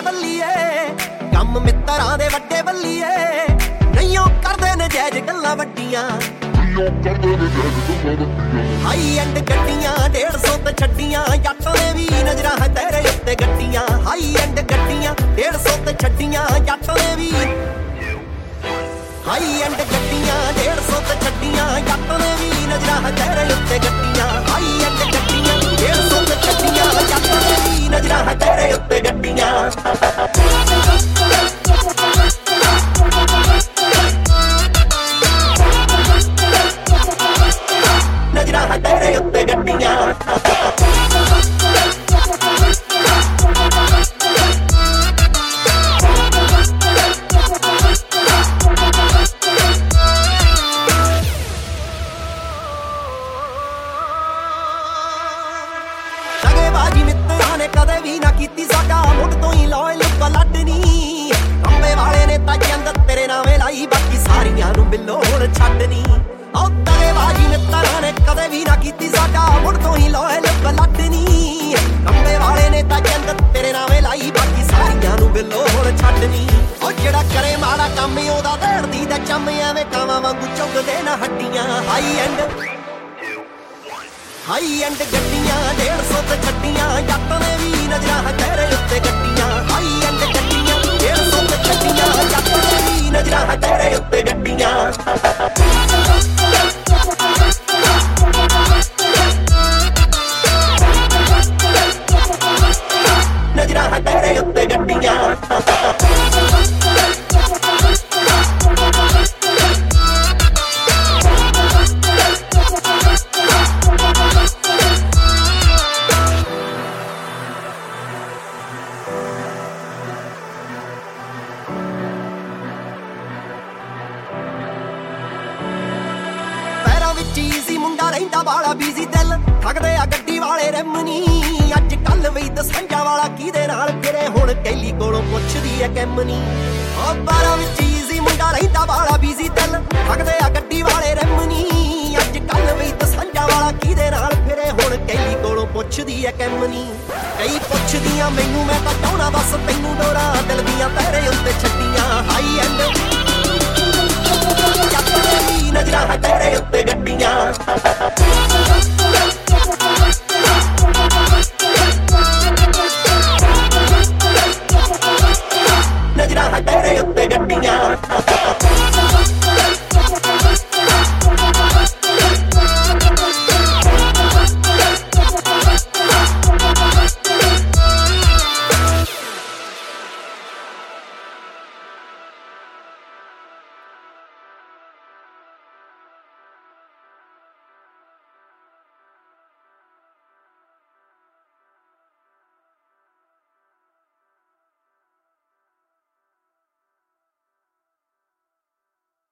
ਬੱਲੀਏ ਕੰਮ ਮਿੱਤਰਾਂ ਦੇ ਵੱਡੇ ਬੱਲੀਏ ਨਹੀਂ ਉਹ ਕਰਦੇ ਨਜਾਇਜ਼ ਗੱਲਾਂ ਵੱਡੀਆਂ ਹਾਈ ਐਂਡ ਗੱਡੀਆਂ 150 ਤੇ ਛੱਡੀਆਂ ਜੱਟ ਦੇ ਵੀ ਨਜ਼ਰਾਂ ਹੈ ਤੇਰੇ ਉੱਤੇ ਗੱਡੀਆਂ ਹਾਈ ਐਂਡ ਗੱਡੀਆਂ 150 ਤੇ ਛੱਡੀਆਂ ਜੱਟ ਦੇ ਵੀ ਹਾਈ ਐਂਡ ਗੱਡੀਆਂ 150 ਤੇ ਛੱਡੀਆਂ ਜੱਟ ਦੇ ਵੀ ਨਜ਼ਰਾਂ ਹੈ ਤੇਰੇ ਉੱਤੇ ਗੱਡੀਆਂ ਹਾਈ ਐਂਡ ਗੱਡੀਆਂ 150 ਤੇ ਛੱਡੀਆਂ ਜੱਟ ਦੇ ਵੀ ਨਜ਼ਰਾਂ ਹੈ ਤੇਰੇ ਉੱਤੇ ਗੱਡੀਆਂ ਨਜ਼ਰਾਂ ਹੈ ਤੇਰੇ ਉੱਤੇ ਗੱਡੀਆਂ ਬਾਜੀ ਮਿੱਤਰਾਂ ਨੇ ਕਦੇ ਵੀ ਨਾ ਕੀਤੀ ਸਾਡਾ ਮੁੱਢ ਤੋਂ ਹੀ ਲਾਇਲ ਬਲੱਡ ਨੀ ਅੰਬੇ ਵਾਲੇ ਨੇ ਤਾਂ ਜੰਦ ਤੇਰੇ ਨਾਵੇਂ ਲਾਈ ਬਾਕੀ ਸਾਰੀਆਂ ਨੂੰ ਬਿੱਲੋ ਹੁਣ ਛੱਡਨੀ ਉਹ ਤੇਰੇ ਬਾਜੀ ਮਿੱਤਰਾਂ ਨੇ ਕਦੇ ਵੀ ਨਾ ਕੀਤੀ ਸਾਡਾ ਮੁੱਢ ਤੋਂ ਹੀ ਲਾਇਲ ਬਲੱਡ ਨੀ ਅੰਬੇ ਵਾਲੇ ਨੇ ਤਾਂ ਜੰਦ ਤੇਰੇ ਨਾਵੇਂ ਲਾਈ ਬਾਕੀ ਸਾਰੀਆਂ ਨੂੰ ਬਿੱਲੋ ਹੁਣ ਛੱਡਨੀ ਉਹ ਜਿਹੜਾ ਕਰੇ ਮਾੜਾ ਕੰਮ ਉਹਦਾ ਧੜਦੀ ਦਾ ਚੰਮ ਐਵੇਂ ਕਾਵਾਂ ਵਾਂਗੂ ਚੁੱਗਦੇ ਨਾ ਹੱਡੀਆਂ ਹਾਈ ਐਂਡ ਗੱਡੀਆਂ 150 ਤੇ ਛੱਡੀਆਂ ਜੱਟ ਨੇ ਵੀ ਨਜ਼ਰਾਂ ਹੈ ਤੇਰੇ ਉੱਤੇ ਗੱਡੀਆਂ ਹਾਈ ਐਂਡ ਗੱਡੀਆਂ 150 ਤੇ ਛੱਡੀਆਂ ਜੱਟ ਨੇ ਵੀ ਨਜ਼ਰਾਂ ਹੈ ਤੇਰੇ ਉੱਤੇ ਗੱਡੀਆਂ ਨਜ਼ਰਾਂ ਹੈ ਤੇਰੇ ਉੱਤੇ ਗੱਡੀਆਂ ਚੀਜ਼ੀ ਮੁੰਡਾ ਰਹਿੰਦਾ ਵਾਲਾ ਬੀਜ਼ੀ ਦਿਲ ਠਗਦੇ ਆ ਗੱਡੀ ਵਾਲੇ ਰਮਨੀ ਅੱਜ ਕੱਲ ਵੀ ਦਸਾਂਜਾ ਵਾਲਾ ਕਿਹਦੇ ਨਾਲ ਫਿਰੇ ਹੁਣ ਕੈਲੀ ਕੋਲੋਂ ਪੁੱਛਦੀ ਐ ਕੈਮਨੀ ਉਹ ਬਾਰਾਂ ਵਿੱਚ ਚੀਜ਼ੀ ਮੁੰਡਾ ਰਹਿੰਦਾ ਵਾਲਾ ਬੀਜ਼ੀ ਦਿਲ ਠਗਦੇ ਆ ਗੱਡੀ ਵਾਲੇ ਰਮਨੀ ਅੱਜ ਕੱਲ ਵੀ ਦਸਾਂਜਾ ਵਾਲਾ ਕਿਹਦੇ ਨਾਲ ਫਿਰੇ ਹੁਣ ਕੈਲੀ ਕੋਲੋਂ ਪੁੱਛਦੀ ਐ ਕੈਮਨੀ ਕਈ ਪੁੱਛਦੀਆਂ ਮੈਨੂੰ ਮੈਂ ਤਾਂ ਚਾਹਣਾ ਬਸ ਤੈਨੂੰ ਡੋਰਾ ਦਿਲ ਦੀਆਂ ਤੇਰੇ ਉੱਤੇ ਛੱਡੀਆਂ ਹਾਈ ਐਂਡ ਨਜ਼ਰਾਂ ਹੈ ਤੇਰੇ ਉੱਤੇ ਗੱਡੀਆਂ ਨਜ਼ਰਾਂ ਹੈ ਤੇਰੇ ਉੱਤੇ ਗੱਡੀਆਂ